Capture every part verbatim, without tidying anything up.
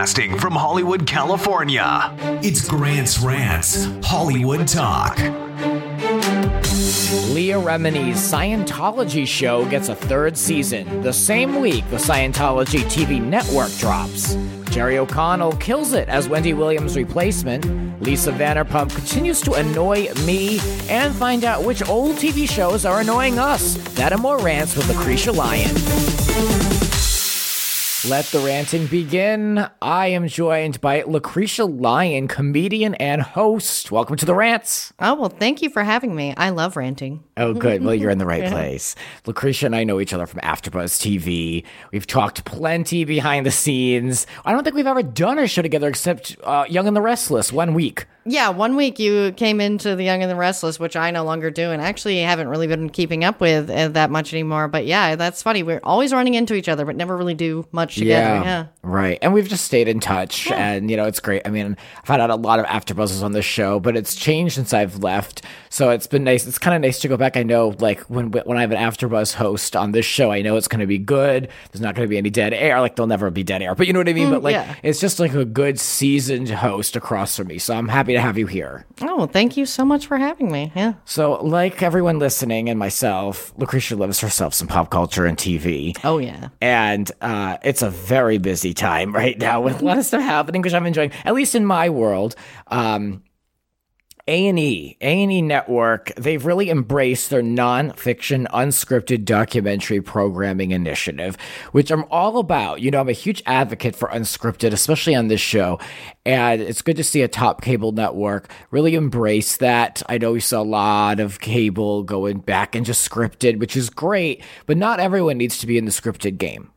Broadcasting from Hollywood, California, it's Grant's Rants Hollywood Talk. Leah Remini's Scientology show gets a third season. The same week, the Scientology T V network drops. Jerry O'Connell kills it as Wendy Williams' replacement. Lisa Vanderpump continues to annoy me, and find out which old T V shows are annoying us. That and more rants with Lucretia Lyon. Let the ranting begin. I am joined by Lucretia Lyon, comedian and host. Welcome to the rants. Oh, well, thank you for having me. I love ranting. Oh, good. Well, you're in the right place. Lucretia and I know each other from AfterBuzz T V. We've talked plenty behind the scenes. I don't think we've ever done a show together except uh, Young and the Restless, one week. Yeah, one week you came into the Young and the Restless, which I no longer do, and actually haven't really been keeping up with uh, that much anymore. But yeah, that's funny. We're always running into each other, but never really do much together. Yeah, yeah. Right. And we've just stayed in touch, yeah. and, you know, it's great. I mean, I've had a lot of AfterBuzzes on this show, but it's changed since I've left, so it's been nice. It's kind of nice to go back. I know, like, when when I have an AfterBuzz host on this show, I know it's going to be good. There's not going to be any dead air. Like, there'll never be dead air, but you know what I mean? Mm, but, like, yeah. It's just, like, a good seasoned host across from me, so I'm happy to have you here. Oh, well, thank you so much for having me. Yeah. So, like everyone listening and myself, Lucretia loves herself some pop culture and T V. Oh, yeah. And uh, it's a very busy time right now with a lot of stuff happening, which I'm enjoying, at least in my world. Um, A and E, A and E Network, they've really embraced their non-fiction, unscripted documentary programming initiative, which I'm all about. You know, I'm a huge advocate for unscripted, especially on this show, and it's good to see a top cable network really embrace that. I know we saw a lot of cable going back into scripted, which is great, but not everyone needs to be in the scripted game.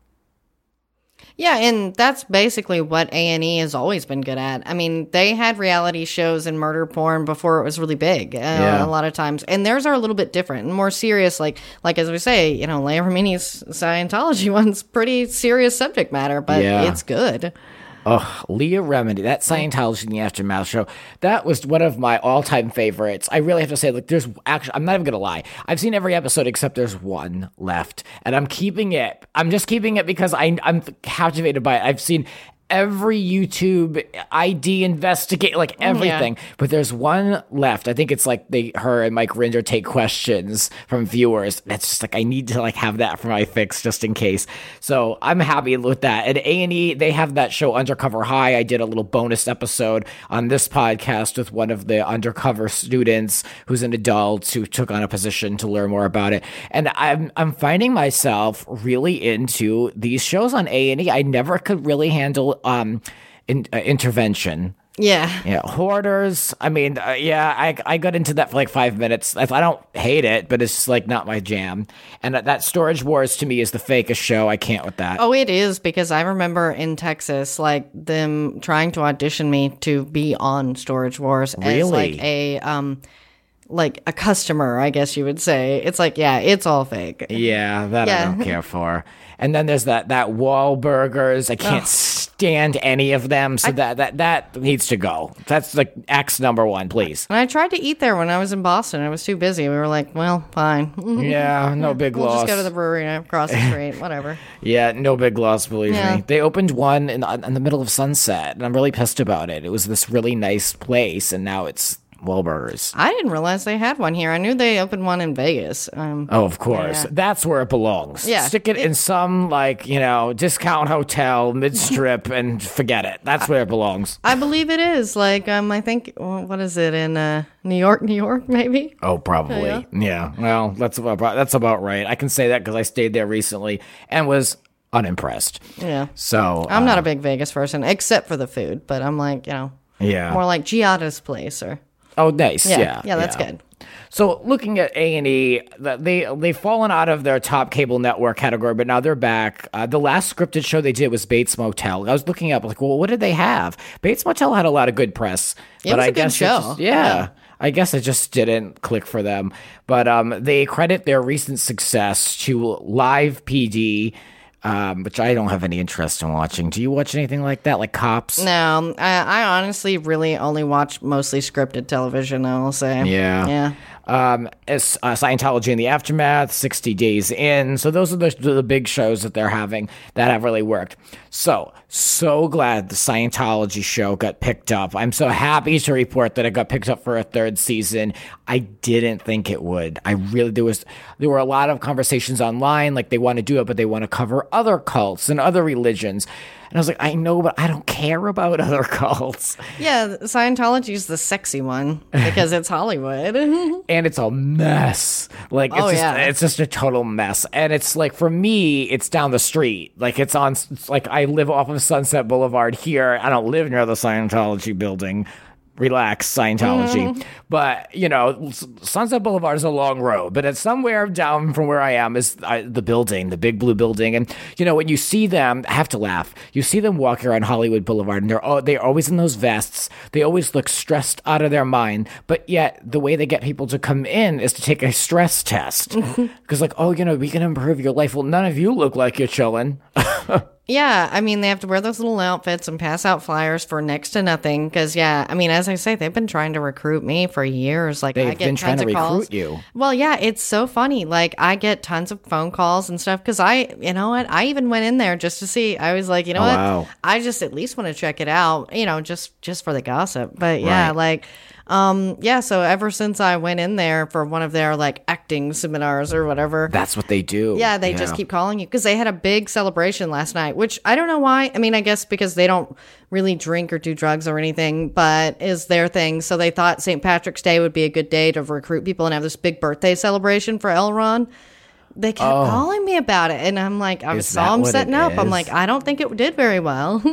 Yeah, and that's basically what A and E has always been good at. I mean, they had reality shows and murder porn before it was really big, uh, yeah. a lot of times. And theirs are a little bit different and more serious. Like, like as we say, you know, Leah Remini's Scientology one's pretty serious subject matter, but yeah. it's good. Oh, Leah Remini, that Scientology in the Aftermath show, that was one of my all-time favorites. I really have to say, like, there's actually, I'm not even going to lie. I've seen every episode except there's one left, and I'm keeping it. I'm just keeping it because I, I'm captivated by it. I've seen every YouTube I D investigate, like everything, yeah. But there's one left. I think it's like they, her and Mike Rinder take questions from viewers. That's just like, I need to like have that for my fix just in case. So I'm happy with that. And A and E, they have that show Undercover High. I did a little bonus episode on this podcast with one of the undercover students who's an adult who took on a position to learn more about it. And I'm, I'm finding myself really into these shows on A and E. I never could really handle um in, uh, intervention. Yeah. Yeah. Hoarders. I mean, uh, yeah, I I got into that for like five minutes. I, I don't hate it, but it's just like not my jam. And that, that Storage Wars to me is the fakest show. I can't with that. Oh, it is, because I remember in Texas, like them trying to audition me to be on Storage Wars really? as like a um like a customer, I guess you would say. It's like, yeah, it's all fake. Yeah, that yeah. I don't care for. And then there's that that Wahlburgers. I can't oh. stand any of them. So I, that that that needs to go. That's like X number one, please. And I tried to eat there when I was in Boston. I was too busy. We were like, well, fine. Yeah, no big we'll loss. We'll just go to the brewery and across the street, whatever. Yeah, no big loss, believe yeah. me. They opened one in, in the middle of Sunset, and I'm really pissed about it. It was this really nice place, and now it's Wahlburgers. I didn't realize they had one here. I knew they opened one in Vegas. Um, oh, of course. Yeah. That's where it belongs. Yeah. Stick it, it in some, like, you know, discount hotel, mid-strip, and forget it. That's where it belongs. I believe it is. Like, um, I think, what is it, in uh, New York, New York, maybe? Oh, probably. Yeah. yeah. Well, that's about, that's about right. I can say that because I stayed there recently and was unimpressed. Yeah. So I'm uh, not a big Vegas person, except for the food, but I'm like, you know, yeah, more like Giada's place or... Oh, nice. Yeah, yeah, yeah that's yeah. good. So looking at A and E, they, they've fallen out of their top cable network category, but now they're back. Uh, the last scripted show they did was Bates Motel. I was looking up, like, well, what did they have? Bates Motel had a lot of good press. It but was I a guess good show. Just, yeah. yeah. I guess it just didn't click for them. But um, they credit their recent success to Live P D, Um, which I don't have any interest in watching. Do you watch anything like that, like Cops? No, I, I honestly really only watch mostly scripted television, I will say. Yeah. Yeah. Um, as, uh, Scientology in the Aftermath, sixty days in. So those are the, the big shows that they're having that have really worked. So, so glad the Scientology show got picked up. I'm so happy to report that it got picked up for a third season. I didn't think it would. I really, there was, there were a lot of conversations online, like they want to do it, but they want to cover other cults and other religions. And I was like, I know, but I don't care about other cults. Yeah, Scientology is the sexy one because it's Hollywood. And it's a mess. Like, it's, Oh, just, yeah. it's just a total mess. And it's like, for me, it's down the street. Like, it's on, it's like, I live off of Sunset Boulevard here. I don't live near the Scientology building. Relax, Scientology. Mm-hmm. But, you know, S- Sunset Boulevard is a long road, but it's somewhere down from where I am is uh, the building, the big blue building. And, you know, when you see them, I have to laugh. You see them walking around Hollywood Boulevard, and they're, oh, they're always in those vests. They always look stressed out of their mind. But yet, the way they get people to come in is to take a stress test. Because, like, oh, you know, we can improve your life. Well, none of you look like you're chilling. Yeah, I mean, they have to wear those little outfits and pass out flyers for next to nothing. Because, yeah, I mean, as I say, they've been trying to recruit me for years. Like, They've I get been trying tons to of calls. recruit you. Well, yeah, it's so funny. Like, I get tons of phone calls and stuff. Because I, you know what, I even went in there just to see. I was like, you know Oh, what, wow. I just at least want to check it out. You know, just just for the gossip. But yeah, Right. like. Um, yeah, so ever since I went in there for one of their like acting seminars or whatever. That's what they do. Yeah, they just keep calling you because they had a big celebration last night, which I don't know why. I mean, I guess because they don't really drink or do drugs or anything, but is their thing. So they thought Saint Patrick's Day would be a good day to recruit people and have this big birthday celebration for L. Ron. They kept Oh. calling me about it, and I'm like, I Is saw that them what setting it up. I'm is? like, I don't think it did very well.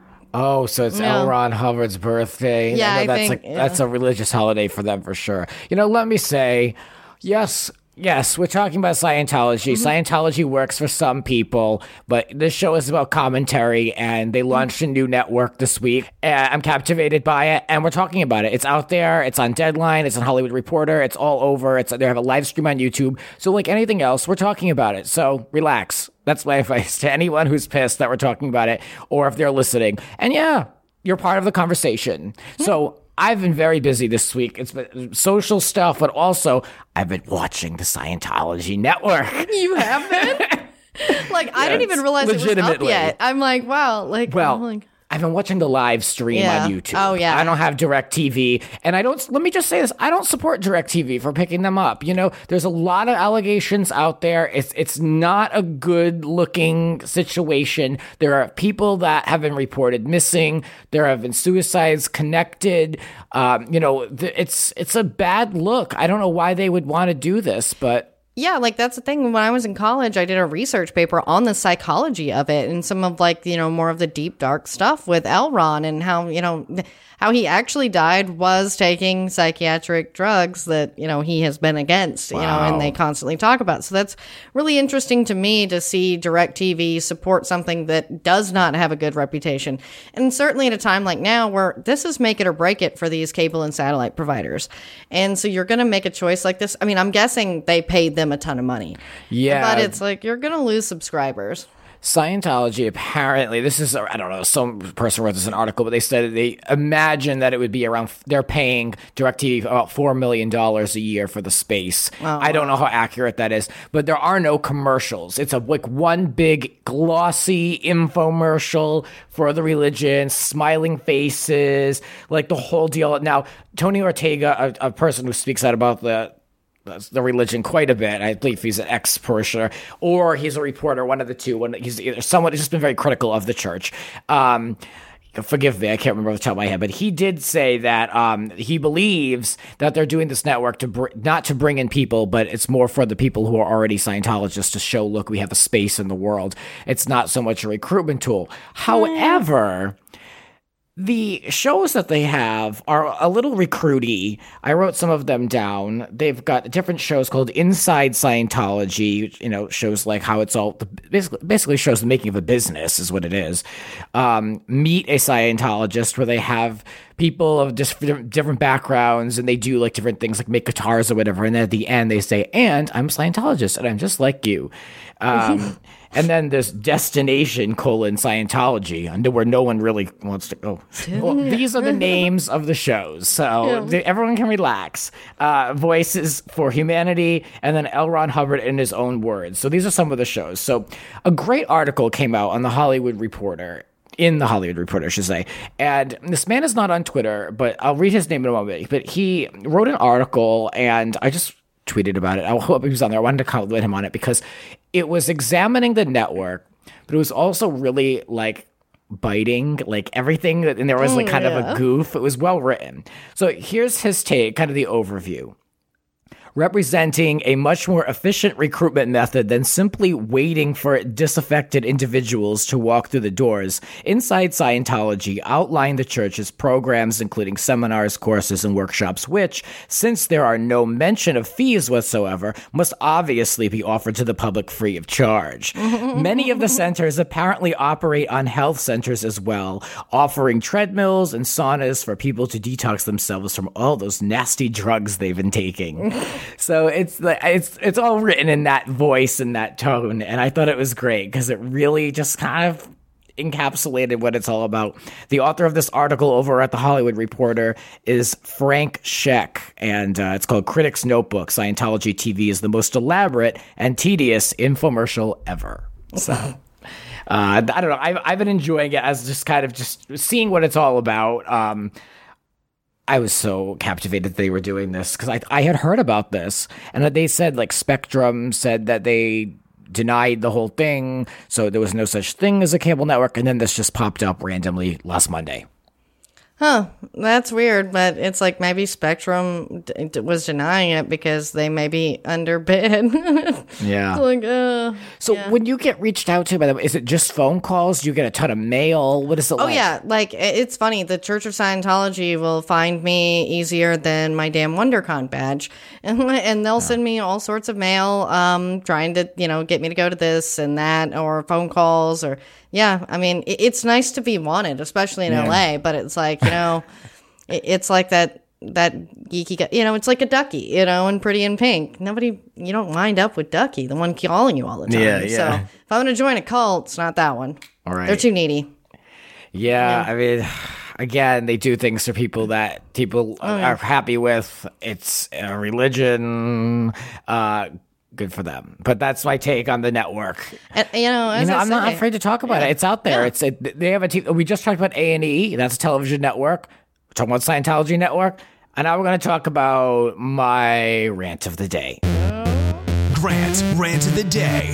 Oh, so it's Yeah. L. Ron Hubbard's birthday. Yeah, know I that's think- like yeah. that's a religious holiday for them for sure. You know, let me say, yes, yes, we're talking about Scientology. Mm-hmm. Scientology works for some people, but this show is about commentary, and they launched a new network this week. And I'm captivated by it, and we're talking about it. It's out there. It's on Deadline. It's on Hollywood Reporter. It's all over. It's they have a live stream on YouTube. So, like anything else, we're talking about it. So relax. That's my advice to anyone who's pissed that we're talking about it, or if they're listening. And yeah, you're part of the conversation. So I've been very busy this week. It's been social stuff, but also I've been watching the Scientology network. You have been? Like, I didn't even realize it was up legitimately. yet. I'm like, wow. Like, Well, I'm like, I've been watching the live stream Yeah. on YouTube. Oh, yeah. I don't have DirecTV, and I don't, let me just say this, I don't support DirecTV for picking them up. You know, there's a lot of allegations out there. It's it's not a good looking situation. There are people that have been reported missing. There have been suicides connected. Um, you know, th- it's it's a bad look. I don't know why they would want to do this, but yeah, like that's the thing. When I was in college, I did a research paper on the psychology of it and some of like, you know, more of the deep, dark stuff with L. Ron and how, you know, how he actually died was taking psychiatric drugs that, you know, he has been against, you know, Wow. and they constantly talk about. So that's really interesting to me to see DirecTV support something that does not have a good reputation. And certainly at a time like now where this is make it or break it for these cable and satellite providers. And so you're going to make a choice like this. I mean, I'm guessing they paid them a ton of money. yeah. But it's like you're going to lose subscribers. Scientology apparently, this is, I don't know, some person wrote this in an article, but they said they imagine that it would be around, they're paying DirecTV about four million dollars a year for the space. I don't know how accurate that is, but there are no commercials. It's a like one big glossy infomercial for the religion, smiling faces, like the whole deal. Now, Tony Ortega, a, a person who speaks out about the the religion quite a bit. I believe he's an ex-parishioner, or he's a reporter, one of the two. One, he's either someone who's just been very critical of the church. Um, forgive me, I can't remember off the top of my head, but he did say that um, he believes that they're doing this network to br- not to bring in people, but it's more for the people who are already Scientologists to show, look, we have a space in the world. It's not so much a recruitment tool. However, the shows that they have are a little recruity. I wrote some of them down. They've got different shows called Inside Scientology, you know, shows like how it's all, basically, basically shows the making of a business is what it is. Um, Meet a Scientologist, where they have people of just different different backgrounds, and they do like different things, like make guitars or whatever. And then at the end, they say, "And I'm a Scientologist, and I'm just like you." Um, and then there's Destination colon Scientology, under where no one really wants to go. Well, these are the names of the shows, so yeah. everyone can relax. Uh, Voices for Humanity, and then L. Ron Hubbard in his own words. So these are some of the shows. So a great article came out on the Hollywood Reporter. In the Hollywood Reporter, I should say. And this man is not on Twitter, but I'll read his name in a moment. But he wrote an article, and I just tweeted about it. I hope he was on there. I wanted to compliment him on it because it was examining the network, but it was also really like biting, like everything. That, and there was like kind mm, yeah. of a goof. It was well written. So here's his take, kind of the overview. Representing a much more efficient recruitment method than simply waiting for disaffected individuals to walk through the doors, Inside Scientology outlined the church's programs, including seminars, courses, and workshops, which, since there are no mention of fees whatsoever, must obviously be offered to the public free of charge. Many of the centers apparently operate on health centers as well, offering treadmills and saunas for people to detox themselves from all those nasty drugs they've been taking. So it's like it's it's all written in that voice and that tone, and I thought it was great because it really just kind of encapsulated what it's all about. The author of this article over at the Hollywood Reporter is Frank Scheck, and uh, it's called Critic's Notebook: Scientology T V is the most elaborate and tedious infomercial ever. So. Uh, I don't know. I've, I've been enjoying it as just kind of just seeing what it's all about. Um, I was so captivated that they were doing this because I I had heard about this, and they said like Spectrum said that they denied the whole thing, so there was no such thing as a cable network, and then this just popped up randomly last Monday. Huh, that's weird, but it's like maybe Spectrum d- d- was denying it because they maybe underbid. Yeah. Like, uh, so yeah. when you get reached out to, by the way, is it just phone calls? Do you get a ton of mail? What is it oh, like? Oh, yeah. Like, it's funny. The Church of Scientology will find me easier than my damn WonderCon badge. And, and they'll oh. send me all sorts of mail um, trying to, you know, get me to go to this and that, or phone calls, or... Yeah, I mean, it's nice to be wanted, especially in yeah. L A, but it's like, you know, it's like that that geeky guy, you know, it's like a Ducky, you know, and Pretty in Pink. Nobody, you don't wind up with Ducky, the one calling you all the time. Yeah, yeah. So if I want to join a cult, it's not that one. All right. They're too needy. Yeah, yeah. I mean, again, they do things for people that people oh, yeah. are happy with. It's a religion, uh, good for them. But that's my take on the network. And, you know, as you know I I'm say, not afraid to talk about yeah. it. It's out there. Yeah. It's it, they have a t- we just talked about A and E. That's a television network. We're talking about Scientology network, and now we're going to talk about my rant of the day. Grant rant of the day.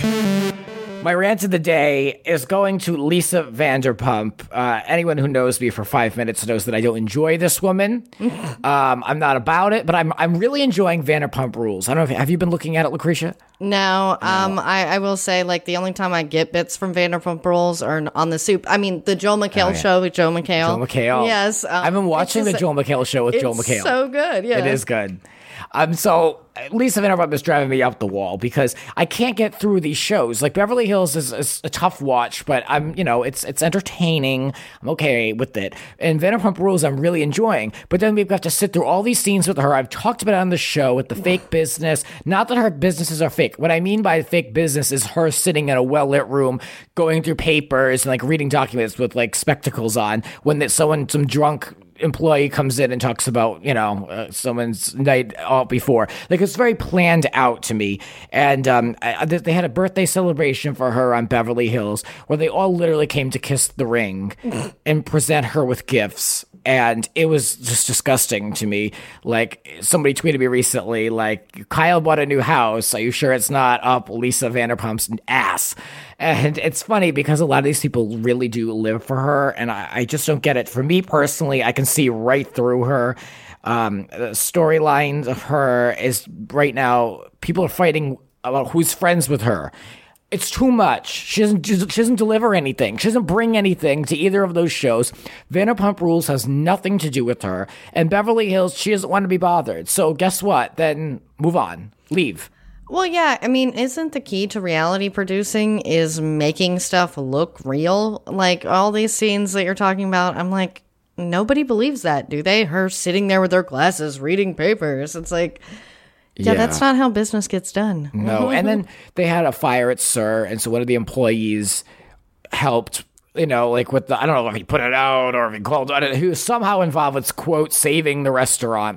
My rant of the day is going to Lisa Vanderpump. Uh, anyone who knows me for five minutes knows that I don't enjoy this woman. um, I'm not about it, but I'm I'm really enjoying Vanderpump Rules. I don't know if have you been looking at it, Lucretia? No, um, I, I will say, like, the only time I get bits from Vanderpump Rules are on the soup. I mean, the Joel McHale oh, yeah. show with Joel McHale. Joel McHale. Yes. Um, I've been watching the Joel McHale show with Joel McHale. It's so good, yeah. It is good. Um, so Lisa Vanderpump is driving me up the wall because I can't get through these shows. Like Beverly Hills is, is a tough watch, but I'm, you know, it's it's entertaining. I'm okay with it. And Vanderpump Rules I'm really enjoying. But then we've got to sit through all these scenes with her. I've talked about it on the show with the fake business. Not that her businesses are fake. What I mean by fake business is her sitting in a well-lit room, going through papers and like reading documents with like spectacles on when that someone, some drunk employee comes in and talks about, you know, uh, someone's night out before. Like, it's very planned out to me. And um, I, they had a birthday celebration for her on Beverly Hills where they all literally came to kiss the ring and present her with gifts. And it was just disgusting to me. Like, somebody tweeted me recently, like, Kyle bought a new house. Are you sure it's not up Lisa Vanderpump's ass? And it's funny because a lot of these people really do live for her. And I, I just don't get it. For me personally, I can see right through her. Um, the storyline of her is right now, people are fighting about who's friends with her. It's too much. She doesn't, she doesn't deliver anything. She doesn't bring anything to either of those shows. Vanderpump Rules has nothing to do with her. And Beverly Hills, she doesn't want to be bothered. So guess what? Then move on. Leave. Well, yeah. I mean, isn't the key to reality producing is making stuff look real? Like all these scenes that you're talking about, I'm like, nobody believes that, do they? Her sitting there with her glasses reading papers. It's like, yeah, yeah. that's not how business gets done. No. And then they had a fire at SUR, and so one of the employees helped, you know, like with the, I don't know if he put it out or if he called on it, he was somehow involved with, quote, saving the restaurant.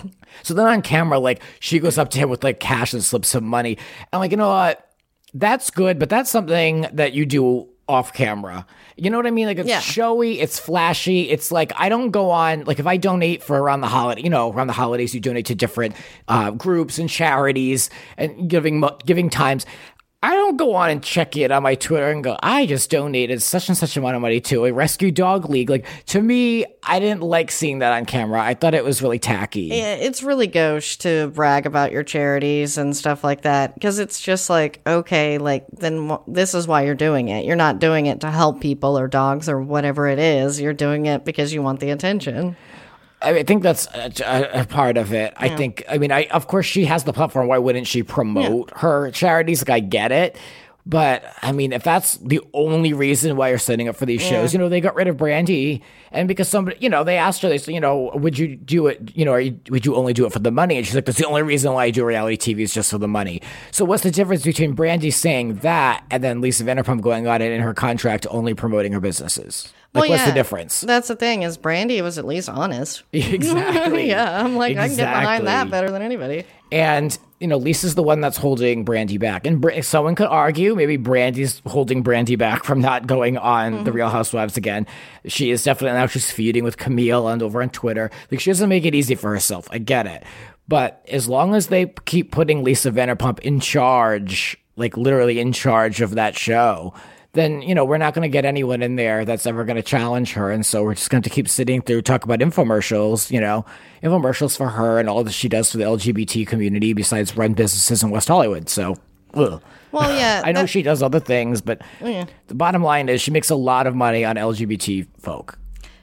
So then on camera, like, she goes up to him with like cash and slips some money. And like, you know what? That's good, but that's something that you do off camera. You know what I mean? Like, it's yeah. showy, it's flashy. It's like, I don't go on, like, if I donate for around the holiday, you know, around the holidays, you donate to different uh, groups and charities and giving giving times. I don't go on and check it on my Twitter and go, I just donated such and such amount of money to a rescue dog league. Like, to me, I didn't like seeing that on camera. I thought it was really tacky. Yeah, it's really gauche to brag about your charities and stuff like that, because it's just like, okay, like, then w- this is why you're doing it. You're not doing it to help people or dogs or whatever it is. You're doing it because you want the attention. I, mean, I think that's a, a, a part of it. Yeah. I think, I mean, I of course she has the platform. Why wouldn't she promote yeah. her charities? Like, I get it. But, I mean, if that's the only reason why you're setting up for these shows, yeah. you know, they got rid of Brandy. And because somebody, you know, they asked her, they said, you know, would you do it, you know, are you, would you only do it for the money? And she's like, that's the only reason why I do reality T V is just for the money. So what's the difference between Brandy saying that and then Lisa Vanderpump going on it in her contract only promoting her businesses? Like, well, what's yeah, the difference? That's the thing, is Brandy was at least honest. Exactly. yeah, I'm like, exactly. I can get behind that better than anybody. And, you know, Lisa's the one that's holding Brandy back. And Br- someone could argue maybe Brandy's holding Brandy back from not going on mm-hmm. The Real Housewives again. She is definitely, now she's feuding with Camille and over on Twitter. Like, she doesn't make it easy for herself. I get it. But as long as they keep putting Lisa Vanderpump in charge, like literally in charge of that show, then, you know, we're not going to get anyone in there that's ever going to challenge her. And so we're just going to keep sitting through, talk about infomercials, you know, infomercials for her and all that she does for the L G B T community besides run businesses in West Hollywood. So, ugh. Well, yeah. I know that, she does other things, but yeah. the bottom line is she makes a lot of money on L G B T folk.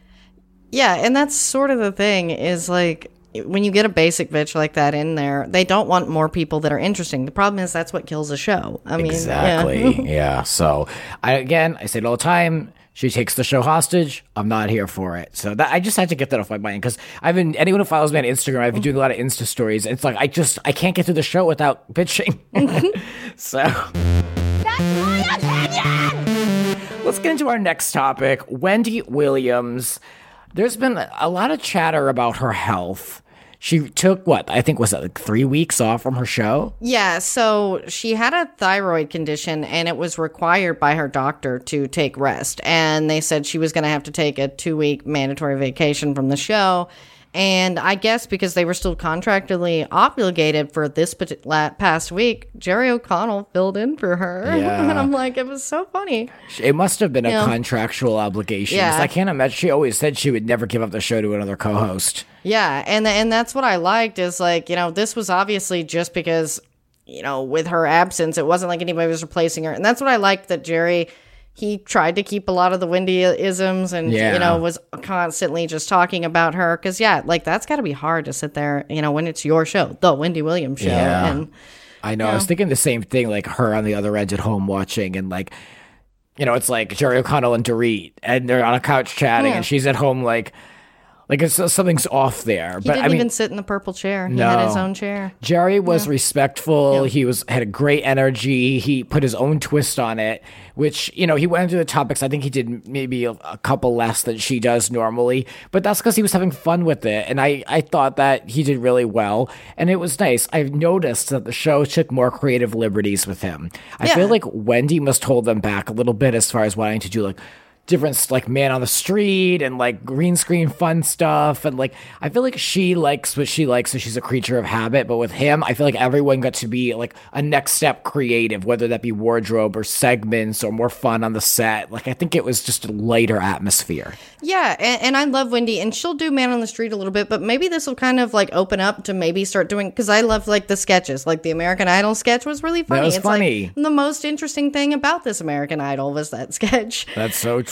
Yeah, and that's sort of the thing is, like, when you get a basic bitch like that in there, they don't want more people that are interesting. The problem is that's what kills a show. I mean, exactly. Yeah. yeah. So, I, again, I say it all the time. She takes the show hostage. I'm not here for it. So that I just had to get that off my mind because I've been anyone who follows me on Instagram, I've been doing a lot of Insta stories. It's like I just I can't get through the show without bitching. So that's my opinion. Let's get into our next topic. Wendy Williams. There's been a lot of chatter about her health. She took, what, I think was it like three weeks off from her show? Yeah, so she had a thyroid condition, and it was required by her doctor to take rest. And they said she was going to have to take a two-week mandatory vacation from the show. And I guess because they were still contractually obligated for this past week, Jerry O'Connell filled in for her. Yeah. And I'm like, it was so funny. It must have been a Yeah. contractual obligation. Yeah. 'Cause I can't imagine. She always said she would never give up the show to another co-host. Yeah, and and that's what I liked is, like, you know, this was obviously just because, you know, with her absence, it wasn't like anybody was replacing her. And that's what I liked, that Jerry, he tried to keep a lot of the Wendy-isms and, Yeah. you know, was constantly just talking about her. Because, yeah, like, that's got to be hard to sit there, you know, when it's your show, the Wendy Williams show. Yeah. And I know. I Yeah. was thinking the same thing, like her on the other end at home watching, and like, you know, it's like Jerry O'Connell and Dorit, and they're on a couch chatting, Yeah. and she's at home like, like it's, something's off there. he but didn't I mean, even sit in the purple chair. He No. had his own chair. Jerry was respectful. Yeah. He was had a great energy. He put his own twist on it, which, you know, he went into the topics. I think he did maybe a, a couple less than she does normally, but that's because he was having fun with it. And I, I thought that he did really well. And it was nice. I've noticed that the show took more creative liberties with him. I Yeah. feel like Wendy must hold them back a little bit as far as wanting to do like different, like man on the street and like green screen fun stuff. And like, I feel like she likes what she likes, so she's a creature of habit. But with him, I feel like everyone got to be like a next step creative, whether that be wardrobe or segments or more fun on the set. Like, I think it was just a lighter atmosphere. Yeah, and, and I love Wendy, and she'll do Man on the Street a little bit, but maybe this will kind of like open up to maybe start doing, because I love like the sketches, like the American Idol sketch was really funny. was it's funny. Like, the most interesting thing about this American Idol was that sketch. That's so true.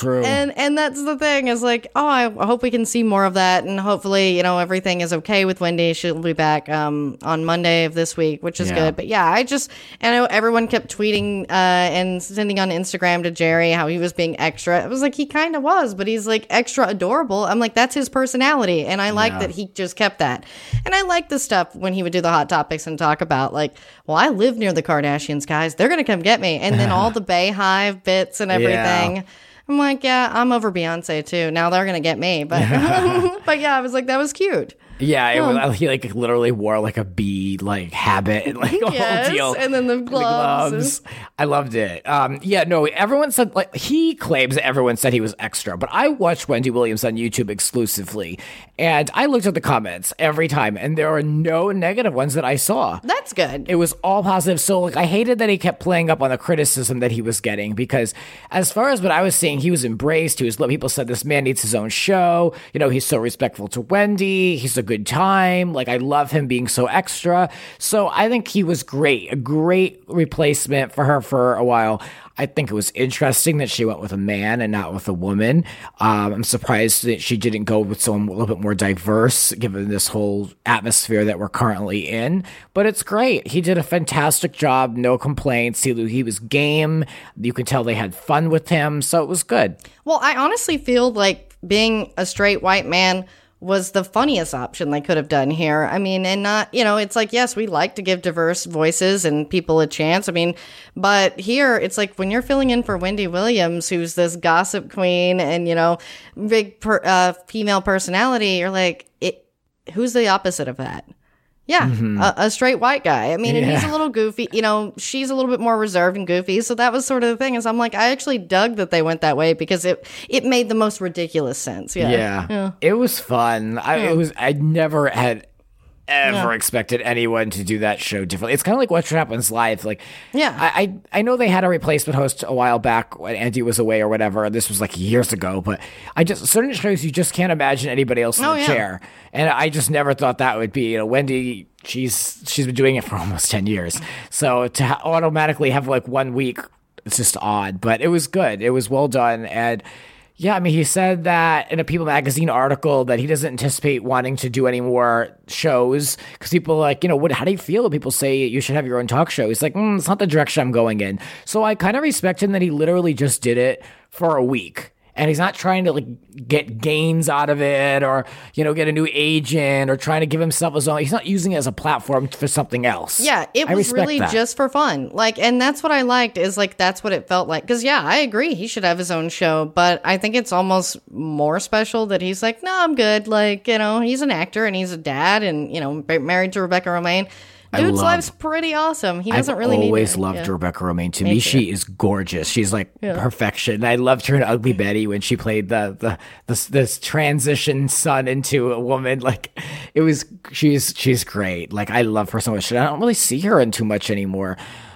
true. And and that's the thing is like, oh, I hope we can see more of that, and hopefully, you know, everything is okay with Wendy. She'll be back um, on Monday of this week, which is Yeah. good. But yeah, I just, and I know everyone kept tweeting uh, and sending on Instagram to Jerry how he was being extra. It was like, he kind of was, but he's like extra adorable. I'm like, that's his personality, and I like Yeah. that he just kept that. And I like the stuff when he would do the hot topics and talk about like, well, I live near the Kardashians, guys. They're gonna come get me, and then all the Bayhive bits and everything. Yeah. I'm like, yeah, I'm over Beyonce too. Now they're gonna get me, but but yeah, I was like, that was cute. Yeah, it was, he like literally wore like a bee like habit and like a Yes, whole deal. and then the gloves. gloves. I loved it. Um, yeah, no, everyone said like he claims that everyone said he was extra, but I watched Wendy Williams on YouTube exclusively, and I looked at the comments every time, and there are no negative ones that I saw. That's good. It was all positive. So like I hated that he kept playing up on the criticism that he was getting, because as far as what I was seeing, he was embraced. He was people said this man needs his own show. You know, he's so respectful to Wendy. He's a good time. Like I love him being so extra. So I think he was great. A great replacement for her for a while. I think it was interesting that she went with a man and not with a woman. Um, I'm surprised that she didn't go with someone a little bit more diverse, given this whole atmosphere that we're currently in. But it's great. He did a fantastic job. No complaints. He, he was game. You could tell they had fun with him. So it was good. Well, I honestly feel like being a straight white man was the funniest option they could have done here. I mean, and not, you know, it's like, yes, we like to give diverse voices and people a chance. I mean, but here it's like when you're filling in for Wendy Williams, who's this gossip queen and, you know, big per, uh, female personality, you're like, it, who's the opposite of that? Yeah, mm-hmm. a, a straight white guy. I mean, yeah. and he's a little goofy. You know, she's a little bit more reserved and goofy. So that was sort of the thing. Is I'm like, I actually dug that they went that way because it it made the most ridiculous sense. Yeah, yeah, yeah. It was fun. I Yeah. it was. I never had ever Yeah. expected anyone to do that show differently. It's kind of like What Happens Live. Like, Yeah. I, I I know they had a replacement host a while back when Andy was away or whatever. This was like years ago, but I just certain shows you just can't imagine anybody else in Oh, the yeah. chair, and I just never thought that would be. You know, Wendy. She's she's been doing it for almost ten years, so to ha- automatically have like one week, it's just odd. But it was good. It was well done, and yeah, I mean, he said that in a People magazine article that he doesn't anticipate wanting to do any more shows because people are like, you know, what? How do you feel when people say you should have your own talk show? He's like, mm, it's not the direction I'm going in. So I kind of respect him that he literally just did it for a week. And he's not trying to like get gains out of it or, you know, get a new agent or trying to give himself his own. He's not using it as a platform for something else. Yeah, it I was respect really that. just for fun. Like, and that's what I liked is like, that's what it felt like. Cause yeah, I agree. He should have his own show, but I think it's almost more special that he's like, no, I'm good. Like, you know, he's an actor and he's a dad and, you know, married to Rebecca Romaine. I Dude's love- life's pretty awesome. He doesn't I've really need always to- loved yeah. Rebecca Romaine. To Me me, too. she is gorgeous. She's like perfection. I loved her in Ugly Betty when she played the the this, this transition son into a woman. Like it was, she's she's great. Like I love her so much. And I don't really see her in too much anymore.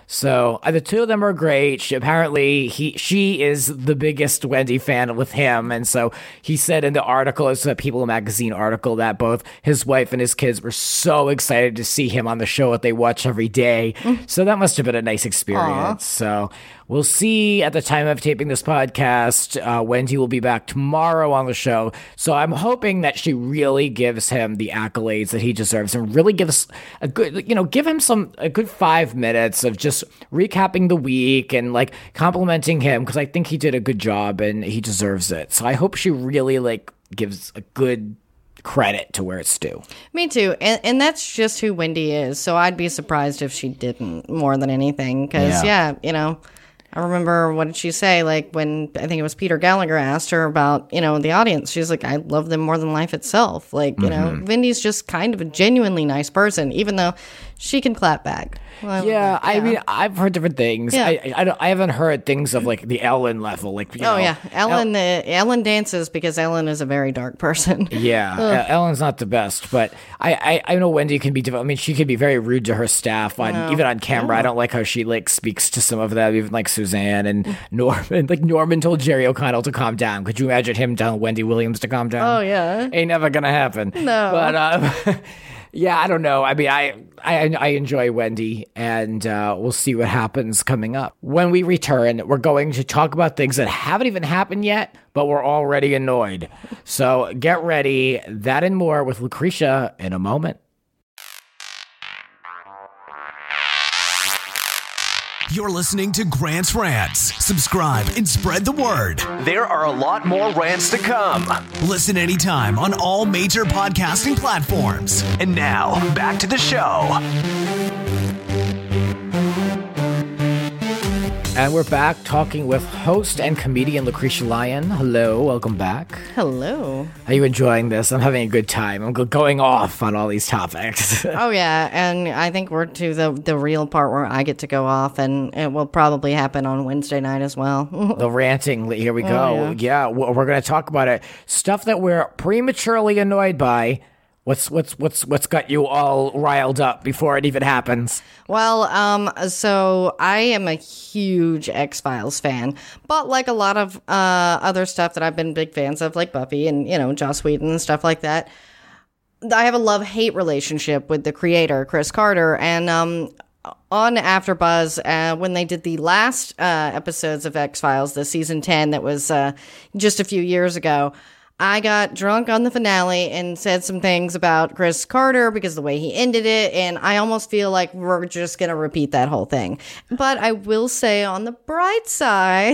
So uh, the two of them are great. She, apparently, he she is the biggest Wendy fan with him, and so he said in the article, it's a People magazine article, that both his wife and his kids were so excited to see him on the show that they watch every day. So that must have been a nice experience. So we'll see at the time of taping this podcast. Uh, Wendy will be back tomorrow on the show. So I'm hoping that she really gives him the accolades that he deserves and really gives a good, you know, give him some a good five minutes of just recapping the week and like complimenting him because I think he did a good job and he deserves it. So I hope she really like gives a good credit to where it's due. Me too. And, and that's just who Wendy is. So I'd be surprised if she didn't more than anything. Because, Yeah. yeah, you know, I remember, what did she say? Like when I think it was Peter Gallagher asked her about, you know, the audience. She's like, I love them more than life itself. Like, you know, Wendy's just kind of a genuinely nice person, even though she can clap back. Well, Yeah, I mean, I've heard different things. Yeah. I, I, don't, I haven't heard things of like the Ellen level. Like, you Oh know, yeah, Ellen. uh, Ellen dances because Ellen is a very dark person. Yeah, uh, Ellen's not the best, but I, I, I know Wendy can be. I mean, she can be very rude to her staff on even on camera. I don't like how she like speaks to some of them, even like Suzanne and Norman. Like Norman told Jerry O'Connell to calm down. Could you imagine him telling Wendy Williams to calm down? Oh yeah. Ain't never gonna happen. No. But um, Yeah, I don't know. I mean, I I, I enjoy Wendy, and uh, we'll see what happens coming up. When we return, we're going to talk about things that haven't even happened yet, but we're already annoyed. So get ready. That and more with Lucretia in a moment. You're listening to Grant's Rants. Subscribe and spread the word. There are a lot more rants to come. Listen anytime on all major podcasting platforms. And now, back to the show. And we're back talking with host and comedian Lucretia Lyon. Hello, welcome back. Hello. Are you enjoying this? I'm having a good time. I'm go- going off on all these topics. Oh, yeah, and I think we're to the the real part where I get to go off, and it will probably happen on Wednesday night as well. The ranting, here we go. Oh, yeah, yeah we're going to talk about it. Stuff that we're prematurely annoyed by. What's what's what's what's got you all riled up before it even happens? Well, um, so I am a huge X-Files fan, but like a lot of uh, other stuff that I've been big fans of, like Buffy and, you know, Joss Whedon and stuff like that, I have a love-hate relationship with the creator, Chris Carter, and um, on AfterBuzz, uh, when they did the last uh, episodes of X-Files, the season ten that was uh, just a few years ago, I got drunk on the finale and said some things about Chris Carter because of the way he ended it, and I almost feel like we're just going to repeat that whole thing. But I will say on the bright side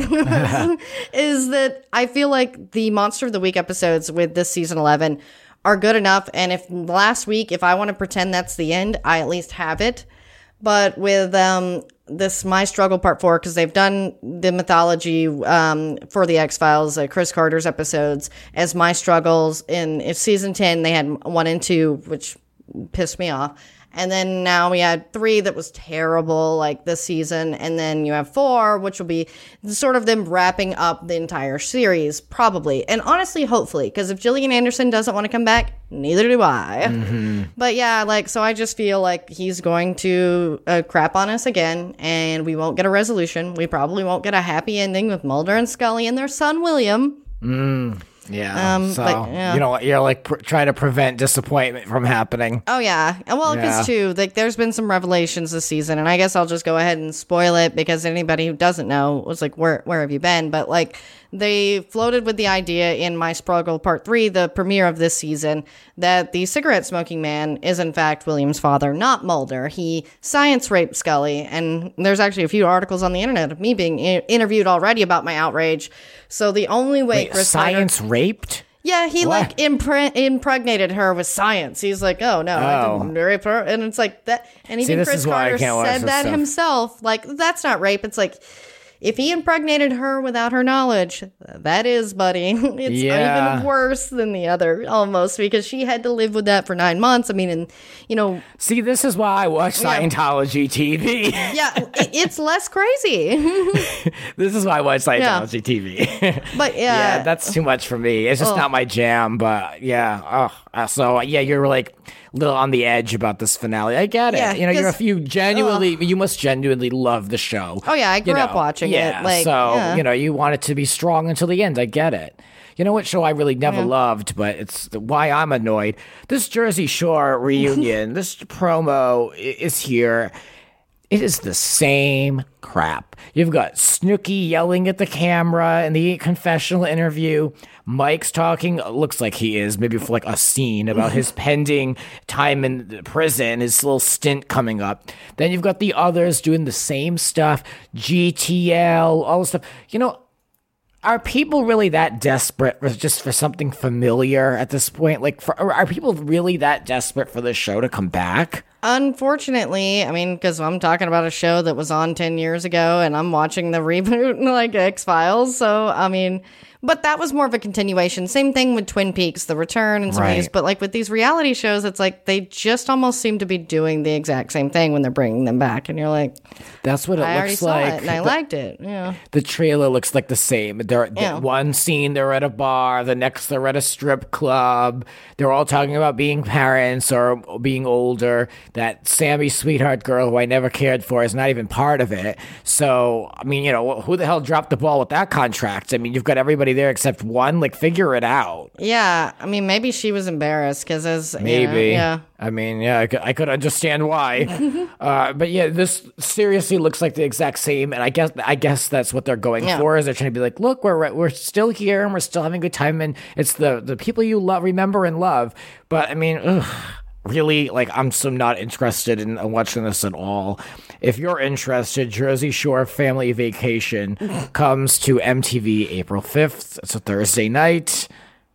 is that I feel like the Monster of the Week episodes with this season eleven are good enough, and if last week, if I want to pretend that's the end, I at least have it. But with um, this My Struggle Part four, because they've done the mythology um, for the X-Files, uh, Chris Carter's episodes, as My Struggles. In season ten, they had one and two, which pissed me off. And then now we had three that was terrible, like this season. And then you have four, which will be sort of them wrapping up the entire series, probably. And honestly, hopefully, because if Gillian Anderson doesn't want to come back, neither do I. Mm-hmm. But yeah, like, so I just feel like he's going to uh, crap on us again, and we won't get a resolution. We probably won't get a happy ending with Mulder and Scully and their son, William. Mm. Yeah, Um, so, but, yeah. you know, you're like pr- trying to prevent disappointment from happening. Oh, yeah. And well, because, Yeah. too, like, there's been some revelations this season, and I guess I'll just go ahead and spoil it because anybody who doesn't know was like, where where have you been? But, like, they floated with the idea in My Struggle Part three, the premiere of this season, that the cigarette-smoking man is, in fact, William's father, not Mulder. He science-raped Scully, and there's actually a few articles on the internet of me being I- interviewed already about my outrage. So the only way Wait, Chris science Carter- raped? Yeah, he What? like impre- impregnated her with science. He's like, oh no, I Oh. didn't rape her, and it's like that. And See, even this Chris is why I Carter can't watch said this that stuff. himself. Like, that's not rape. It's like, if he impregnated her without her knowledge, that is, buddy. It's Yeah. even worse than the other, almost, because she had to live with that for nine months. I mean, and you know, See, this is why I watch Yeah. Scientology T V. yeah, it, it's less crazy. This is why I watch Scientology T V. But yeah, Yeah, that's too much for me. It's just Oh. not my jam, but yeah. Oh, uh, so yeah, you're like a little on the edge about this finale. I get it. Yeah, you know, you're a 'cause- few genuinely, you must genuinely love the show. Oh, yeah, I grew You up know, watching yeah, it, like, so yeah. you know, you want it to be strong until the end. I get it. You know what show I really never loved, but it's why I'm annoyed. This Jersey Shore reunion, this promo i- is here. It is the same crap. You've got Snooki yelling at the camera in the confessional interview. Mike's talking, looks like he is, maybe for like a scene about his pending time in prison, his little stint coming up. Then you've got the others doing the same stuff, G T L, all this stuff. You know, are people really that desperate for just for something familiar at this point? Like, for, are people really that desperate for this show to come back? Unfortunately, I mean, because I'm talking about a show that was on ten years ago and I'm watching the reboot, like X-Files. So, I mean, but that was more of a continuation. Same thing with Twin Peaks, The Return, and some of these. Right. But like with these reality shows, it's like they just almost seem to be doing the exact same thing when they're bringing them back. And you're like, That's what it I already looks saw like. it and I The- liked it. Yeah. The trailer looks like the same. They're the Yeah. one scene they're at a bar, the next they're at a strip club. They're all talking about being parents or being older. That Sammy sweetheart girl who I never cared for is not even part of it. So I mean, you know, who the hell dropped the ball with that contract? I mean, you've got everybody nobody there except one. Like, figure it out. Yeah, I mean, maybe she was embarrassed because as maybe, you know, yeah. I mean, yeah, I could, I could understand why. uh, but yeah, this seriously looks like the exact same, and I guess I guess that's what they're going Yeah. for. Is they're trying to be like, look, we're we're still here and we're still having a good time, and it's the the people you love, remember and love. But I mean, ugh, really, like, I'm so not interested in watching this at all. If you're interested, Jersey Shore Family Vacation comes to M T V April fifth. It's a Thursday night.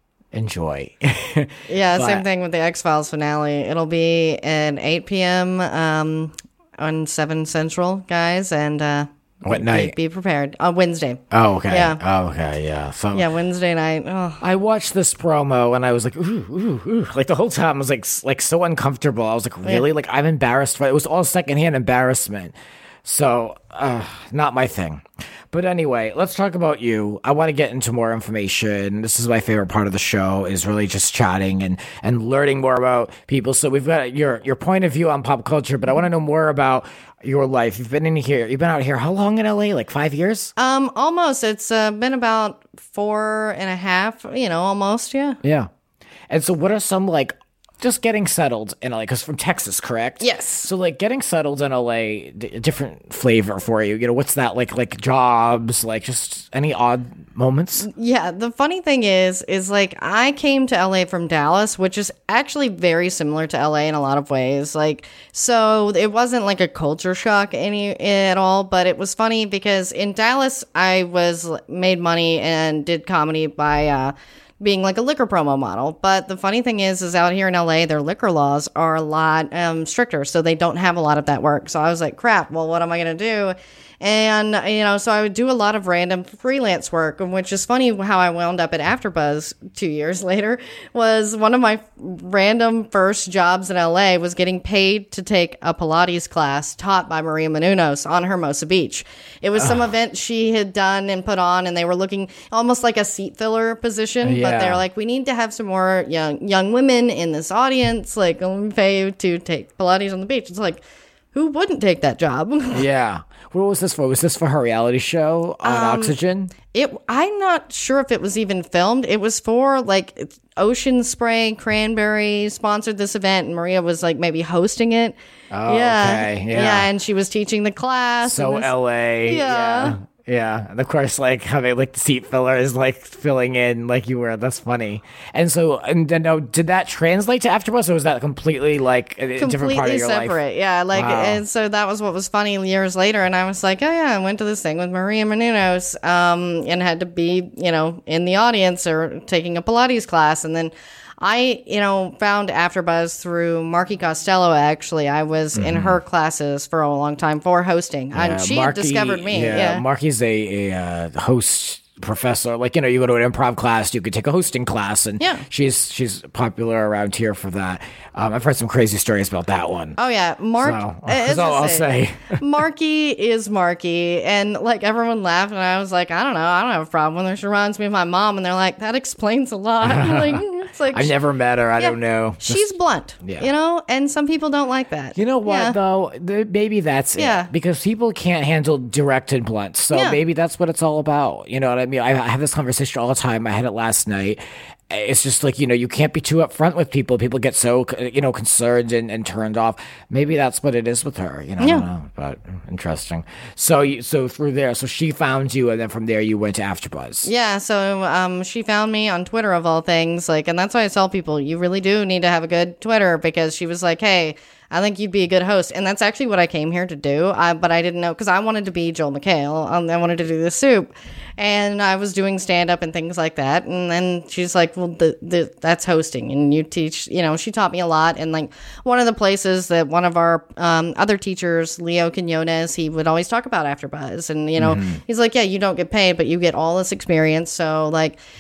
Enjoy. Yeah, But- same thing with the X-Files finale. It'll be at eight p.m. Um, on seven Central, guys, and uh, What be, night? Be prepared. On Wednesday. Oh, okay. Yeah. Oh, okay, yeah. So Yeah, Wednesday night. Oh. I watched this promo and I was like, ooh, ooh, ooh. Like the whole time I was like, s- like so uncomfortable. I was like, really? Like I'm embarrassed. It was all secondhand embarrassment. So, uh, not my thing. But anyway, let's talk about you. I want to get into more information. This is my favorite part of the show, is really just chatting and, and learning more about people. So we've got your your point of view on pop culture, but I want to know more about your life. You've been in here. You've been out here how long in L A? Like five years? Um, almost. It's uh, been about four and a half, you know, almost, yeah. Yeah. And so what are some, like, just getting settled in L A, because from Texas, correct? Yes. So, like, getting settled in L A, d- a different flavor for you. You know, what's that like? Like jobs, like just any odd moments? Yeah, the funny thing is, is like I came to L A from Dallas, which is actually very similar to L A in a lot of ways. Like, so it wasn't like a culture shock any at all, but it was funny because in Dallas I was made money and did comedy by uh, being like a liquor promo model. But the funny thing is, is out here in L A, their liquor laws are a lot um, stricter, so they don't have a lot of that work. So I was like, crap, well, what am I going to do? And, you know, so I would do a lot of random freelance work, which is funny how I wound up at AfterBuzz two years later. Was one of my random first jobs in L A was getting paid to take a Pilates class taught by Maria Menounos on Hermosa Beach. It was some event she had done and put on, and they were looking almost like a seat filler position, but Yeah. they're like, we need to have some more young, young women in this audience. Like, let me pay you to take Pilates on the beach. It's like, who wouldn't take that job? Yeah. What was this for? Was this for her reality show on Um, Oxygen? It. I'm not sure if it was even filmed. It was for like Ocean Spray Cranberry sponsored this event, and Maria was like maybe hosting it. Oh, yeah. okay, yeah. and she was teaching the class. So and this- L A. Yeah. Yeah. Yeah. And of course, like how they like the seat filler is like filling in like you were. That's funny. And so, and then now, did that translate to AfterBuzz, or was that completely like a, a different completely part of your separate. life? Yeah, like, Wow. and so that was what was funny years later. And I was like, oh yeah, I went to this thing with Maria Menounos, um, and had to be, you know, in the audience or taking a Pilates class. And then I, you know, found AfterBuzz through Marky Costello. Actually, I was in her classes for a long time for hosting, Mm-hmm. Yeah, and she Marky- had discovered me. Yeah, Yeah, Marky's a, a uh, host professor. Like, you know, you go to an improv class, you could take a hosting class, and Yeah. she's she's popular around here for that. Um, I've heard some crazy stories about that one. Oh yeah, Mark. So, as that's all I I'll say. Marky is Marky, and like everyone laughed, and I was like, I don't know, I don't have a problem with her. She reminds me of my mom, and they're like, that explains a lot. like it's like I've never met her. I yeah, don't know. She's blunt, Yeah. you know, and some people don't like that. You know what, Yeah. though? The, maybe that's Yeah. it. Because people can't handle direct and blunt. So Yeah. maybe that's what it's all about. You know what I mean? I, I have this conversation all the time. I had it last night. It's just like, you know, you can't be too upfront with people. People get so, you know, concerned and, and turned off. Maybe that's what it is with her. You know, Yeah. I don't know, but interesting. So, you, so through there, so she found you, and then from there you went to AfterBuzz. Yeah, so um, she found me on Twitter of all things, like, and that's why I tell people you really do need to have a good Twitter, because she was like, "Hey, I think you'd be a good host," and that's actually what I came here to do. I, but I didn't know, because I wanted to be Joel McHale. Um, I wanted to do the soup, and I was doing stand up and things like that. And then she's like, "Well, the, the that's hosting, and you teach." You know, she taught me a lot. And like one of the places that one of our um, other teachers, Leo Quinones, he would always talk about AfterBuzz, and you know, he's like, "Yeah, you don't get paid, but you get all this experience." So like.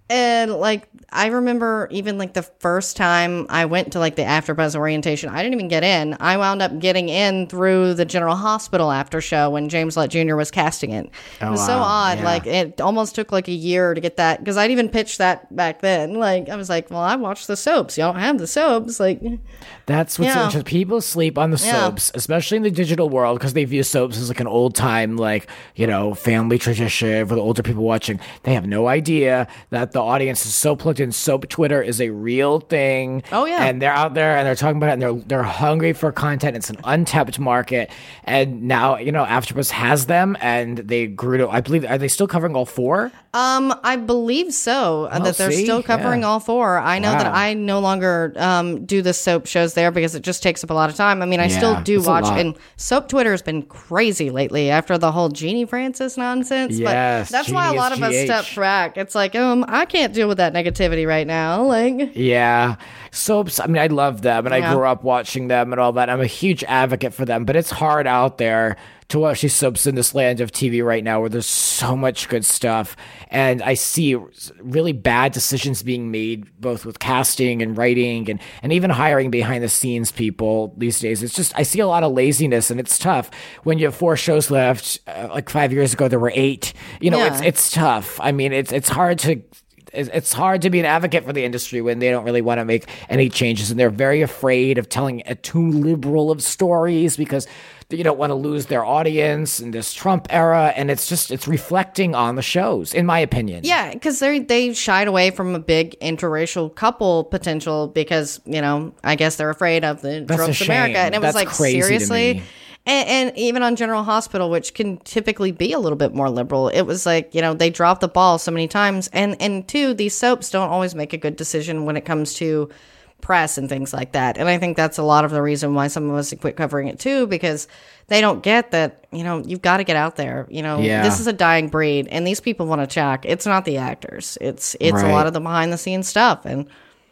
And like, I remember even like the first time I went to like the AfterBuzz orientation, I didn't even get in. I wound up getting in through the General Hospital after show when James Lett Junior was casting it. Oh, it was wow. so odd. Yeah. Like, it almost took like a year to get that, because I'd even pitched that back then. Like, I was like, well, I watched the soaps. Y'all don't have the soaps. Like, That's what's Yeah. interesting. People sleep on the Yeah. soaps, especially in the digital world, because they view soaps as like an old time, like, you know, family tradition for the older people watching. They have no idea that the audience is so plugged in. Soap Twitter is a real thing. Oh, yeah. And they're out there and they're talking about it and they're they're hungry for content. It's an untapped market. And now, you know, AfterBuzz has them and they grew to, I believe, are they still covering all four? Um, I believe so. uh, Oh, that they're see? still covering Yeah. all four. I know that Wow. I no longer um do the soap shows there because it just takes up a lot of time. I mean, I still Yeah, do it's a watch, lot. and soap Twitter has been crazy lately after the whole Jeannie Francis nonsense. Yes, but that's why a Jeannie lot is of us G H. step back. It's like, um, I can't deal with that negativity right now. Like, Yeah. Soaps, I mean, I love them and Yeah. I grew up watching them and all that. I'm a huge advocate for them, but it's hard out there to watch these soaps in this land of T V right now where there's so much good stuff. And I see really bad decisions being made both with casting and writing and, and even hiring behind the scenes people these days. It's just, I see a lot of laziness and it's tough. When you have four shows left, uh, like five years ago, there were eight. You know, Yeah. it's it's tough. I mean, it's it's hard to it's it's hard to be an advocate for the industry when they don't really want to make any changes and they're very afraid of telling a too liberal of stories because you don't want to lose their audience in this Trump era. And it's just, it's reflecting on the shows, in my opinion. yeah, because they they shied away from a big interracial couple potential because, you know, I guess they're afraid of the That's a Trump's shame. America. And it was That's like, crazy to seriously? me. And, and even on General Hospital, which can typically be a little bit more liberal, it was like, you know, they dropped the ball so many times. And, and two, these soaps don't always make a good decision when it comes to press and things like that. And I think that's a lot of the reason why some of us quit covering it too, because they don't get that, you know, you've got to get out there. You know, Yeah. this is a dying breed and these people want to check. It's not the actors. It's, it's Right. a lot of the behind the scenes stuff. And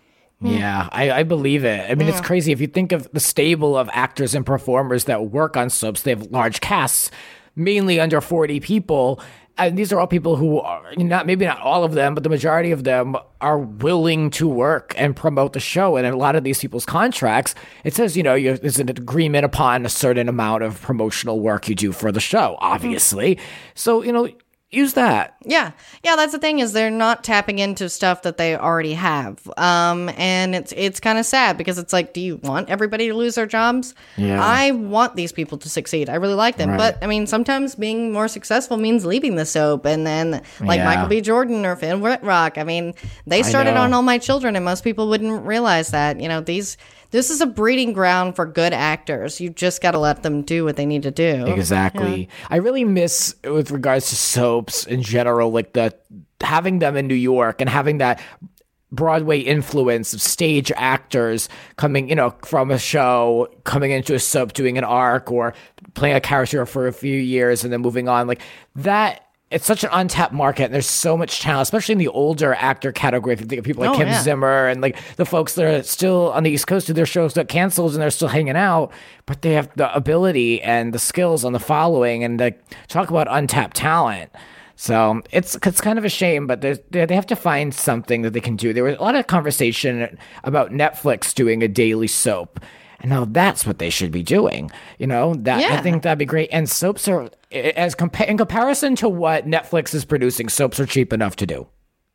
Yeah, I, I believe it. I mean, it's crazy. If you think of the stable of actors and performers that work on soaps, they have large casts, mainly under forty people. And these are all people who are not, maybe not all of them, but the majority of them are willing to work and promote the show. And in a lot of these people's contracts, it says, you know, you, there's an agreement upon a certain amount of promotional work you do for the show, obviously. So, you know, use that. yeah, yeah, that's the thing is they're not tapping into stuff that they already have. Um, and it's it's kind of sad because it's like, do you want everybody to lose their jobs? Yeah. I want these people to succeed. I really like them. Right. But I mean, sometimes being more successful means leaving the soap. And then like Yeah. Michael B. Jordan or Finn Whitrock, I mean, they started know. on All My Children and most people wouldn't realize that. You know, these this is a breeding ground for good actors. You just got to let them do what they need to do. Exactly. I really miss, with regards to soaps in general, like the having them in New York and having that Broadway influence of stage actors coming, you know, from a show, coming into a soap, doing an arc or playing a character for a few years and then moving on. Like that. It's such an untapped market, and there's so much talent, especially in the older actor category. If you think of people like Oh, Kim yeah. Zimmer and like the folks that are still on the East Coast, do their shows that canceled and they're still hanging out, but they have the ability and the skills and the following, and like talk about untapped talent. So it's it's kind of a shame, but there's- they they have to find something that they can do. There was a lot of conversation about Netflix doing a daily soap. And now that's what they should be doing. You know, that I Yeah. think that'd be great. And soaps are, as compa- in comparison to what Netflix is producing, soaps are cheap enough to do.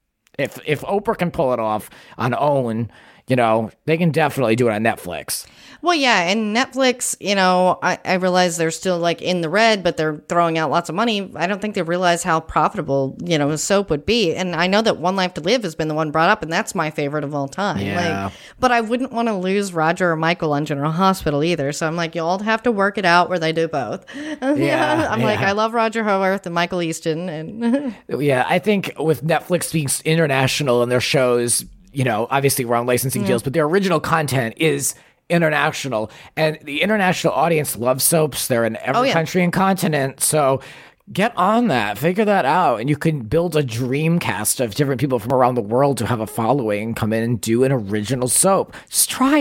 If if Oprah can pull it off on OWN, you know, they can definitely do it on Netflix. Well, yeah, and Netflix, you know, I, I realize they're still like in the red, but they're throwing out lots of money. I don't think they realize how profitable, you know, a soap would be. And I know that One Life to Live has been the one brought up, and that's my favorite of all time. Yeah. Like, but I wouldn't want to lose Roger or Michael on General Hospital either. So I'm like, you all have to work it out where they do both. Yeah, I'm like, yeah. I love Roger Howarth and Michael Easton. And Yeah, I think with Netflix being international and their shows, you know, obviously we're on licensing deals, but their original content is international, and the international audience loves soaps. They're in every Oh, yeah. country and continent, so get on that, figure that out, and you can build a dream cast of different people from around the world to have a following, come in and do an original soap. Just try it.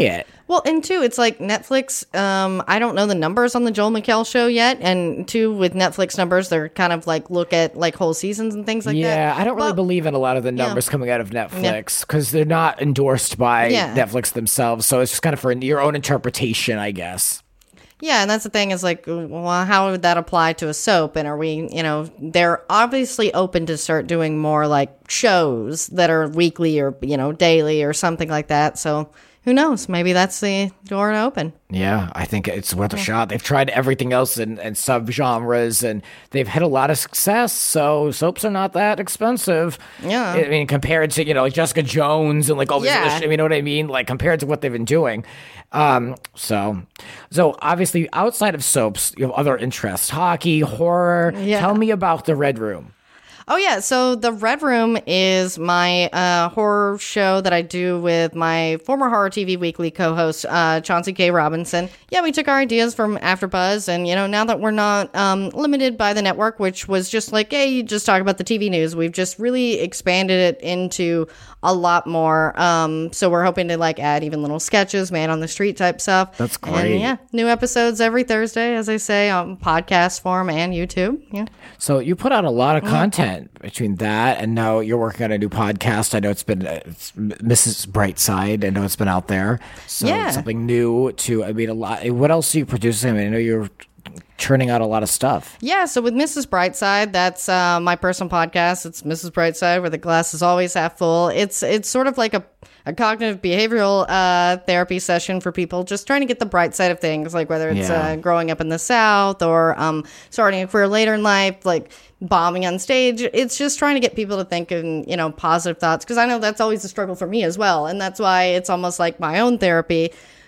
Well, and two, it's like Netflix. Um, I don't know the numbers on the Joel McHale show yet, and two, with Netflix numbers, they're kind of like look at like whole seasons and things like yeah, that. Yeah, I don't really but, believe in a lot of the numbers yeah. coming out of Netflix because yeah. they're not endorsed by yeah. Netflix themselves. So it's just kind of for your own interpretation, I guess. Yeah, and that's the thing is like, well, how would that apply to a soap? And are we, you know, they're obviously open to start doing more like shows that are weekly or, you know, daily or something like that. So who knows? Maybe that's the door to open. Yeah, I think it's worth a yeah. shot. They've tried everything else and, and subgenres, and they've had a lot of success. So soaps are not that expensive. Yeah, I mean, compared to you know like Jessica Jones and like all these, yeah. other sh- you know what I mean? Like compared to what they've been doing. Um, so, so obviously outside of soaps, you have other interests: hockey, horror. Yeah. Tell me about the Red Room. Oh, yeah. So The Red Room is my uh, horror show that I do with my former Horror T V Weekly co-host, uh, Chauncey K. Robinson. Yeah, we took our ideas from AfterBuzz, and, you know, now that we're not um, limited by the network, which was just like, hey, you just talk about the T V news, we've just really expanded it into a lot more. Um, so we're hoping to, like, add even little sketches, man on the street type stuff. That's great. And, yeah, new episodes every Thursday, as I say, on podcast form and YouTube. Yeah. So you put out a lot of content between that and now you're working on a new podcast. I know it's been it's Missus Brightside. I know it's been out there. So yeah. something new to, I mean, a lot. What else are you producing? I mean, I know you're churning out a lot of stuff. Yeah, so with Missus Brightside, that's uh, my personal podcast. It's Missus Brightside, where the glass is always half full. It's it's sort of like a, a cognitive behavioral uh, therapy session for people just trying to get the bright side of things, like whether it's yeah. uh, growing up in the South or um, starting a career later in life, like bombing on stage. It's just trying to get people to think in, you know, positive thoughts, because I know that's always a struggle for me as well, and that's why it's almost like my own therapy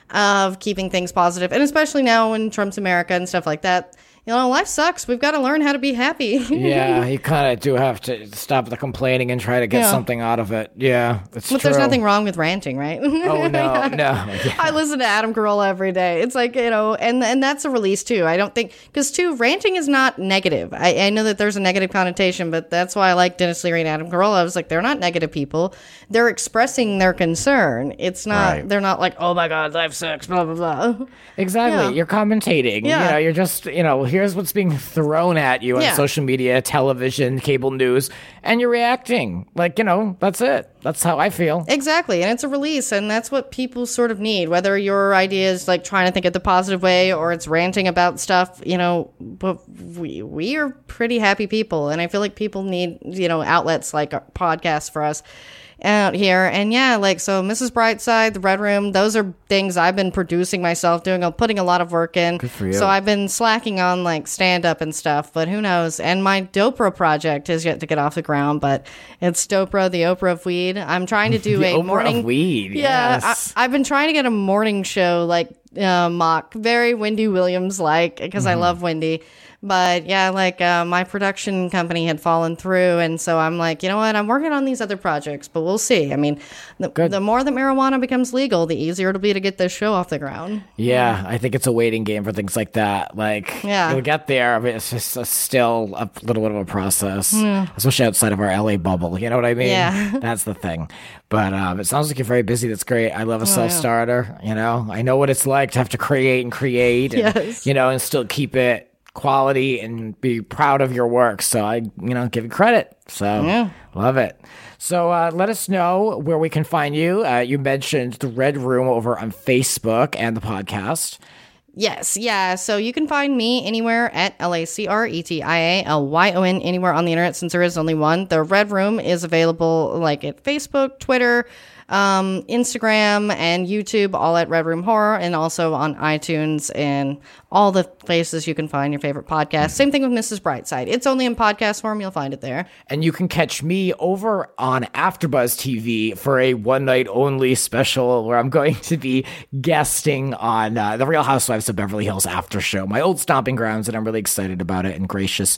of keeping things positive. And especially now in Trump's America and stuff like that, you know, life sucks. We've got to learn how to be happy. Yeah, you kind of do have to stop the complaining and try to get yeah. something out of it. Yeah, it's but true. there's nothing wrong with ranting, right? Oh, no, no. Yeah. I listen to Adam Carolla every day. It's like, you know, and and that's a release, too. I don't think, because, too, ranting is not negative. I, I know that there's a negative connotation, but that's why I like Dennis Leary and Adam Carolla. I was like, they're not negative people. They're expressing their concern. It's not, right. They're not like, oh, my God, life sucks, blah, blah, blah. Exactly. Yeah. You're commentating. Yeah. You know, you're just, you know, here's what's being thrown at you on yeah. social media, television, cable news, and you're reacting. Like, you know, that's it. That's how I feel. Exactly. And it's a release, and that's what people sort of need. Whether your idea is like trying to think it the positive way or it's ranting about stuff, you know, but we we are pretty happy people, and I feel like people need, you know, outlets like podcasts for us out here. And yeah, like, so Missus Brightside, The Red Room, those are things I've been producing myself, doing, putting a lot of work in. Good for you. So I've been slacking on like stand up and stuff, but who knows? And my Dopra project is yet to get off the ground, but it's Dopra, the Oprah of weed. I'm trying to do the a Oprah morning of weed. Yeah, Yes. I, I've been trying to get a morning show like uh, mock, very Wendy Williams like, because mm-hmm. I love Wendy. But yeah, like uh, my production company had fallen through, and so I'm like, you know what? I'm working on these other projects, but we'll see. I mean, the, the more that marijuana becomes legal, the easier it'll be to get this show off the ground. Yeah, I think it's a waiting game for things like that. Like, yeah. you'll get there, but it's just a, still a little bit of a process, Mm. especially outside of our L A bubble. You know what I mean? Yeah. That's the thing. But um, it sounds like you're very busy. That's great. I love a Oh, self-starter. You know, I know what it's like to have to create and create, and, Yes. you know, and still keep it quality and be proud of your work. So I, you know, give you credit. So Yeah. love it. So uh, let us know where we can find you. Uh, you mentioned the Red Room over on Facebook and the podcast. Yes, yeah. So you can find me anywhere at L A C R E T I A L Y O N, anywhere on the internet, since there is only one. The Red Room is available like at Facebook, Twitter, um, Instagram, and YouTube, all at Red Room Horror, and also on iTunes and all the places you can find your favorite podcast. Same thing with Missus Brightside. It's only in podcast form. You'll find it there. And you can catch me over on AfterBuzz T V for a one-night-only special where I'm going to be guesting on uh, the Real Housewives of Beverly Hills after show, my old stomping grounds, and I'm really excited about it and gracious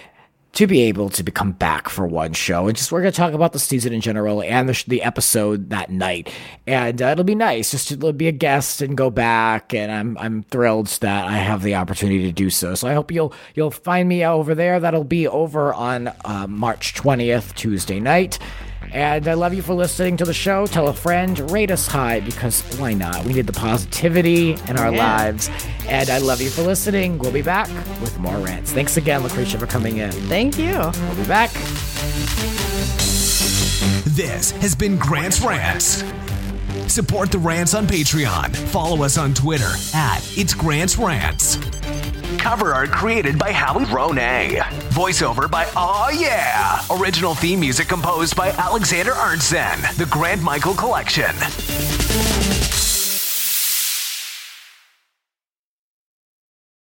to be able to come back for one show. And just we're going to talk about the season in general and the, sh- the episode that night. And uh, it'll be nice just to be a guest and go back. And I'm I'm thrilled that I have the opportunity to do so. So I hope you'll you'll find me over there. That'll be over on uh, March twentieth, Tuesday night. And I love you for listening to the show. Tell a friend, rate us high, because why not? We need the positivity in our Yeah. lives. And I love you for listening. We'll be back with more rants. Thanks again, Lucretia, for coming in. Thank you. We'll be back. This has been Grant's Rants. Support the Rants on Patreon. Follow us on Twitter at It's Grant's Rants. Cover art created by Howie Ronay. Voiceover by Aw Yeah. Original theme music composed by Alexander Arntzen. The Grant Michael Collection.